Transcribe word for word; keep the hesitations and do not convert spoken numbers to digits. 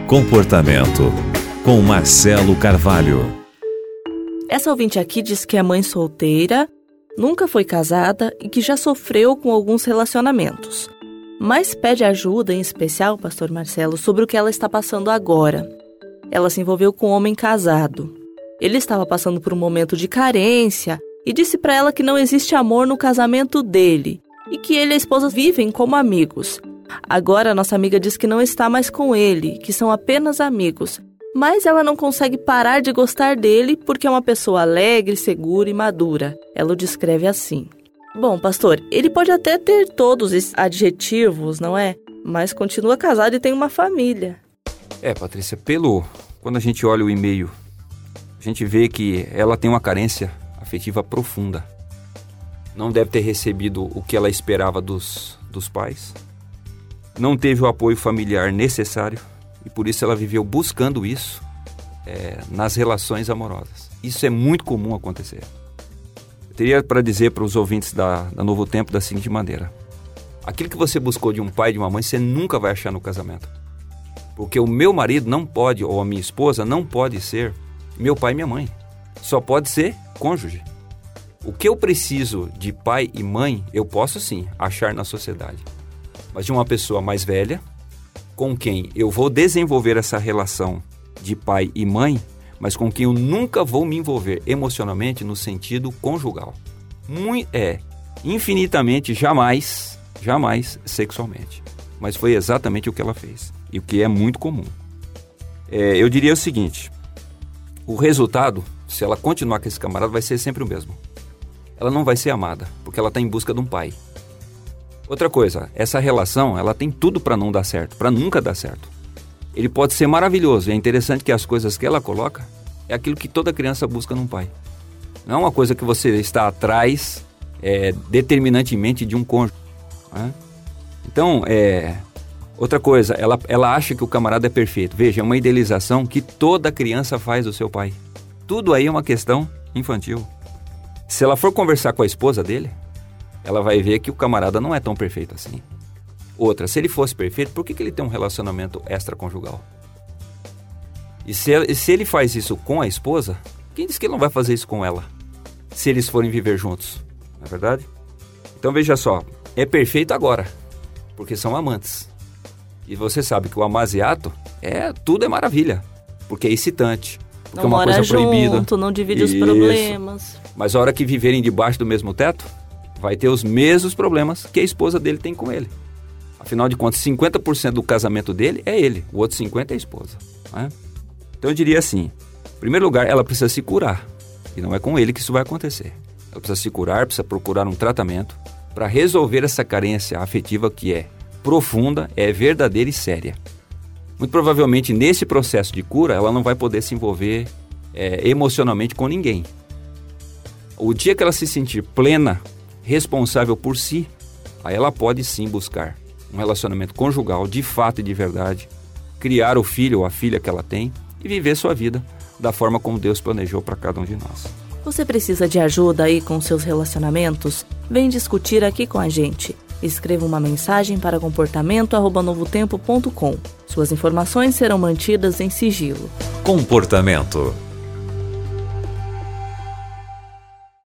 Comportamento, com Marcelo Carvalho. Essa ouvinte aqui diz que é mãe solteira, nunca foi casada e que já sofreu com alguns relacionamentos. Mas pede ajuda, em especial, pastor Marcelo, sobre o que ela está passando agora. Ela se envolveu com um homem casado. Ele estava passando por um momento de carência e disse para ela que não existe amor no casamento dele e que ele e a esposa vivem como amigos. Agora, nossa amiga diz que não está mais com ele, que são apenas amigos. Mas ela não consegue parar de gostar dele porque é uma pessoa alegre, segura e madura. Ela o descreve assim. Bom, pastor, ele pode até ter todos esses adjetivos, não é? Mas continua casado e tem uma família. É, Patrícia, pelo... Quando a gente olha o e-mail, a gente vê que ela tem uma carência afetiva profunda. Não deve ter recebido o que ela esperava dos, dos pais. Não teve o apoio familiar necessário e por isso ela viveu buscando isso é, nas relações amorosas. Isso é muito comum acontecer. Eu teria para dizer para os ouvintes da, da Novo Tempo da seguinte maneira: aquilo que você buscou de um pai e de uma mãe, você nunca vai achar no casamento. Porque o meu marido não pode, ou a minha esposa não pode ser meu pai e minha mãe. Só pode ser cônjuge. O que eu preciso de pai e mãe, eu posso sim achar na sociedade. Mas de uma pessoa mais velha, com quem eu vou desenvolver essa relação de pai e mãe, mas com quem eu nunca vou me envolver emocionalmente no sentido conjugal. Muito, é, infinitamente, jamais, jamais sexualmente. Mas foi exatamente o que ela fez, e o que é muito comum. É, eu diria o seguinte: o resultado, se ela continuar com esse camarada, vai ser sempre o mesmo. Ela não vai ser amada, porque ela está em busca de um pai. Outra coisa, essa relação, ela tem tudo para não dar certo, para nunca dar certo. Ele pode ser maravilhoso, e é interessante que as coisas que ela coloca é aquilo que toda criança busca num pai. Não é uma coisa que você está atrás é, determinantemente de um cônjuge. Né? Então, é, outra coisa, ela, ela acha que o camarada é perfeito. Veja, é uma idealização que toda criança faz do seu pai. Tudo aí é uma questão infantil. Se ela for conversar com a esposa dele, ela vai ver que o camarada não é tão perfeito assim. Outra, se ele fosse perfeito, por que, que ele tem um relacionamento extraconjugal? E se, e se ele faz isso com a esposa, quem diz que ele não vai fazer isso com ela? Se eles forem viver juntos, não é verdade? Então veja só, é perfeito agora, porque são amantes. E você sabe que o amaziato, é, tudo é maravilha, porque é excitante, porque não é uma mora coisa junto, proibida. Não divide os Isso. problemas. Mas a hora que viverem debaixo do mesmo teto, vai ter os mesmos problemas que a esposa dele tem com ele. Afinal de contas, cinquenta por cento do casamento dele é ele, o outro cinqupor cento é a esposa. Né? Então eu diria assim, em primeiro lugar, ela precisa se curar. E não é com ele que isso vai acontecer. Ela precisa se curar, precisa procurar um tratamento para resolver essa carência afetiva que é profunda, é verdadeira e séria. Muito provavelmente, nesse processo de cura, ela não vai poder se envolver é, emocionalmente com ninguém. O dia que ela se sentir plena, responsável por si, aí ela pode sim buscar um relacionamento conjugal de fato e de verdade, criar o filho ou a filha que ela tem e viver sua vida da forma como Deus planejou para cada um de nós. Você precisa de ajuda aí com seus relacionamentos? Vem discutir aqui com a gente. Escreva uma mensagem para comportamento arroba novotempo ponto com. Suas informações serão mantidas em sigilo. Comportamento.